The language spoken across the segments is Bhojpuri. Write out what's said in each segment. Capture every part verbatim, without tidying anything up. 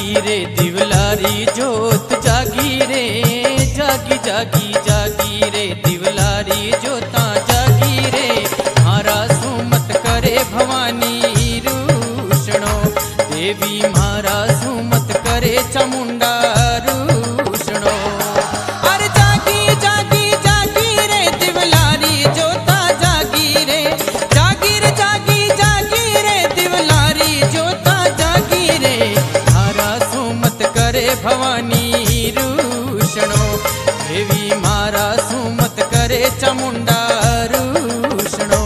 जागी रे दिवलारी जोत जागी रे, जागी जागी जागी रे दिवलारी जोता जागी रे। मारा सुमत करे भवानी रूषणो, देवी मारा सुमत करे चामुंडा रूषणो। अरे जागी जागी जागी रे दिवलारी जोता जागी रे, जागी रे जागी जागी रे दिवलारी जोता जागी रे। मारा सुमत करे भवानी रूषणो, देवी मारा सुमत करे चामुंडा रूषणो।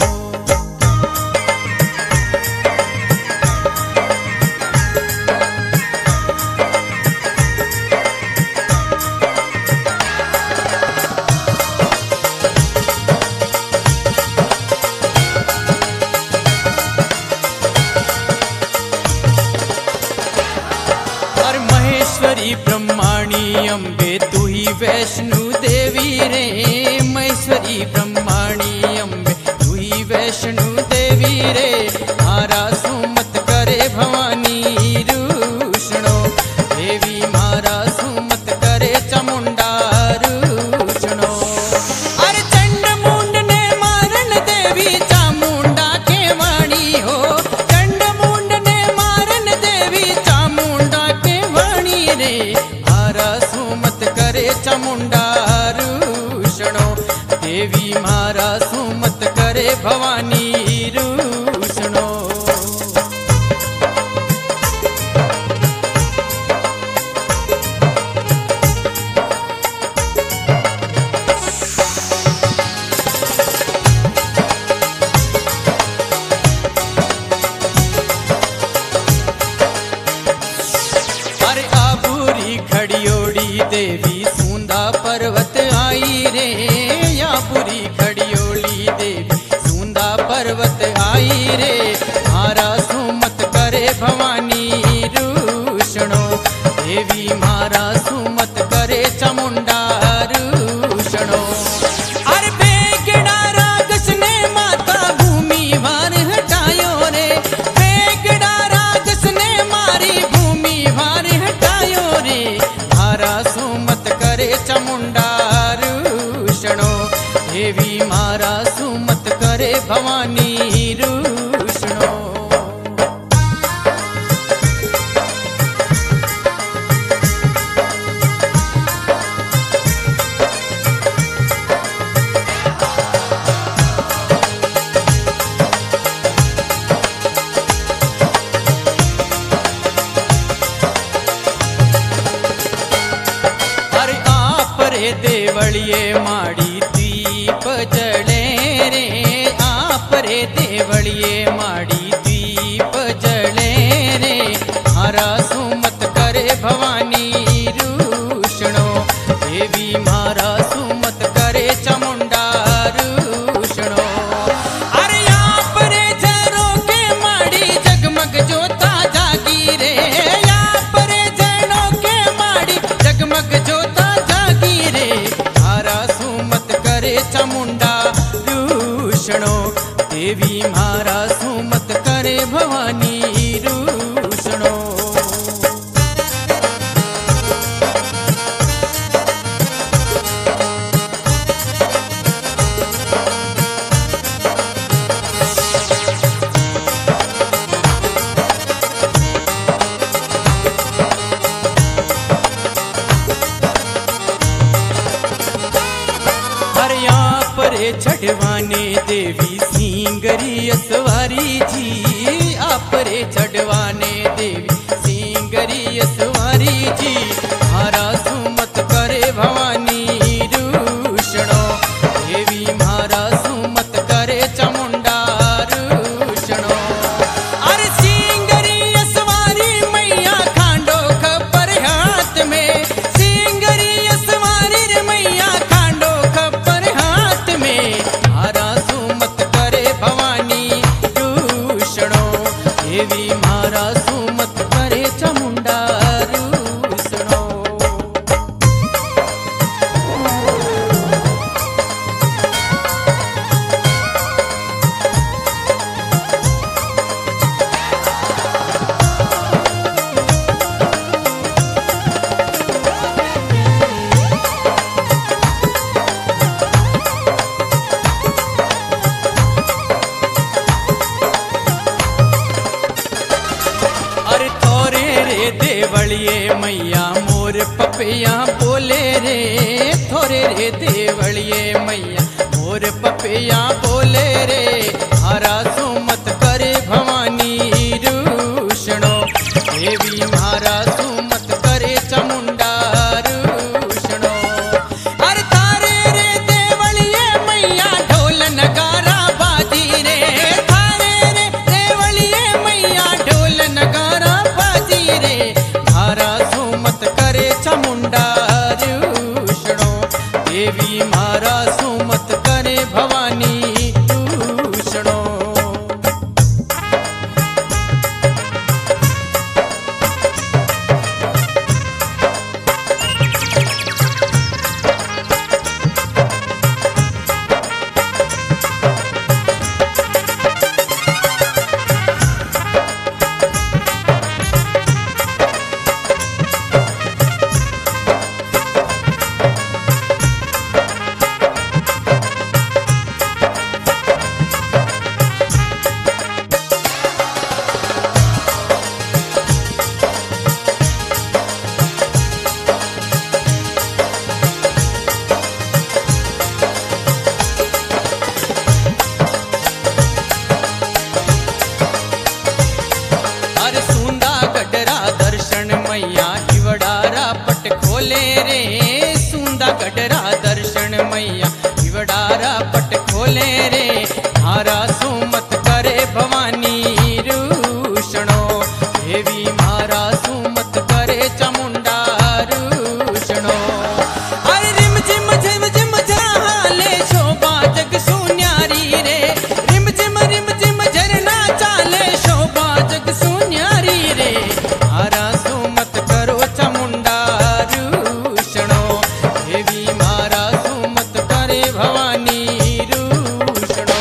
ब्रह्माणी अम्बे तू ही वैष्णु देवी रे, महेश्वरी ब्रह्माणी अम्बे तू ही वैष्णु देवी रे। मारा सुमत करे भवानी रूषणो, देवी मारा सुमत करे चामुंडा रूषणो। अरे चंड मुंड ने मारन देवी चामुंडा के वाणी हो, चंड मुंड ने मारन देवी चामुंडा के वाणी रे। मारा सुमत करे चामुंडा रूषणो, देवी मारा सुमत करे भवानी रूषणो। देवी सूंदा पर्वत आई रे, या पुरी खड़ियोली देवी सूंदा पर्वत आई रे। मारा सुमत करे भवानी रूषणो, देवी मारा सुमत करे चामुंडा रूषणो। अरे बेगड़ा रागस ने माता भूमि भार हटायो रे, बेगड़ा रागस ने मारी भूमि भार हटायो रे। मारा सुमत करे चामुंडा रूषणो, देवी मारा सुमत करे भवानी रूषणो। देवलिये माड़ी दीप जले रे, आप रे देवलिये माड़ी दीप जले रे। मारा सुमत करे भवानी रूषणो, देवी मारा सुमत करे चामुंडा रूषणो। अरे आप रे जरो के माड़ी जगमग जोता जागी रे, आप रे जनो के माड़ी जगमग जोता चामुंडा रूषणो, देवी मारा सुमत करे भवानी रूषणो। चढ़वाने देवी सिंगरी असवारी जी, आप रे चढ़वाने देवी सिंगरी असवारी जी। मारा सुमत करे भवानी रूषणो, देवी मारा सुमत करे चामुंडा रूषणो। अरे सिंगरी असवारी मैया खांडो खपर हाथ में, सिंगरी असवारी रे मैया खांडो खपर हाथ में। मारा सुमत करे भवानी रूषणो, देवी मारा सुमत करे चामुंडा रूषणो। देवलिए मैया मोर पपिया बोले रे, थोरे रे देवलिए मैया मोर पपिया बोले रे, हरा सुमत करे भवानी रूषणो, देवी मारा सुमत करे चामुंडा रूषणो। अरे थारे रे देवलिए मैया ढोल नगारा बाजी रे, थारे रे देवलिए मैया ढोल नगारा बाजी रे, मारा सुमत करे चामुंडा रूषणो, देवी मारा सुमत करे भवानी रूषणो। गडरा दर्शन मैया हिवडारा पट खोले रे, मारा सुमत करे भवानी रूषणो, देवी मारा सुमत करे चामुंडा रूषणो। अरे रिम झिम झिम झिम झाले शोभा जग सुन्यारी रे, रिम झिम रिम झिम झरना चाले शोभा जग सुन्यारी रे, मारा सुमत करो चामुंडा रूषणो, देवी मारा सुमत करे भवानी रूषणो।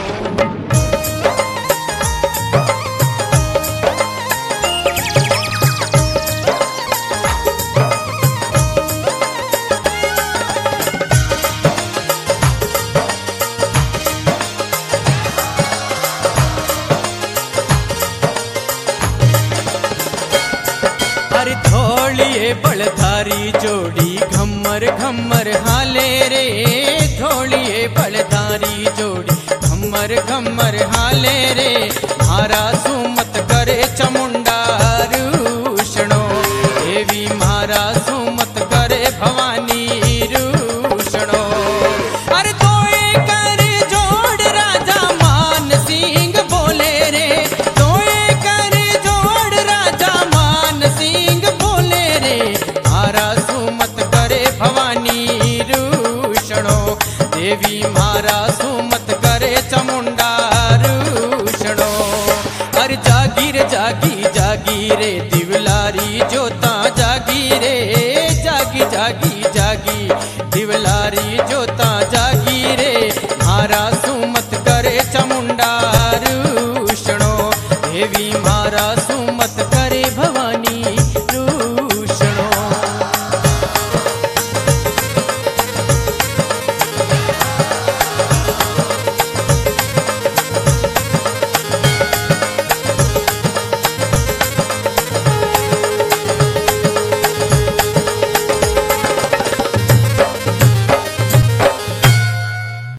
अरे थोड़िए बलधारी जोड़ी घम्मर घम्मर हाले रे, थोड़िए बलधारी जोड़ी घम्मर घम्मर हाले रे, मारा सुमत करे चामुंडा रूषणो, देवी मारा सुमत करे भवानी रूषणो। अरे तोए कर जोड़ राजा मान सिंह बोले रे, तोए कर जोड़ राजा मान सिंह बोले रे, मारा सुमत करे भवानी रूषणो, देवी मारा सुमत करे चामुंडा रूषणो। अरे जागी रे जागी जागी रे दिवलारी जो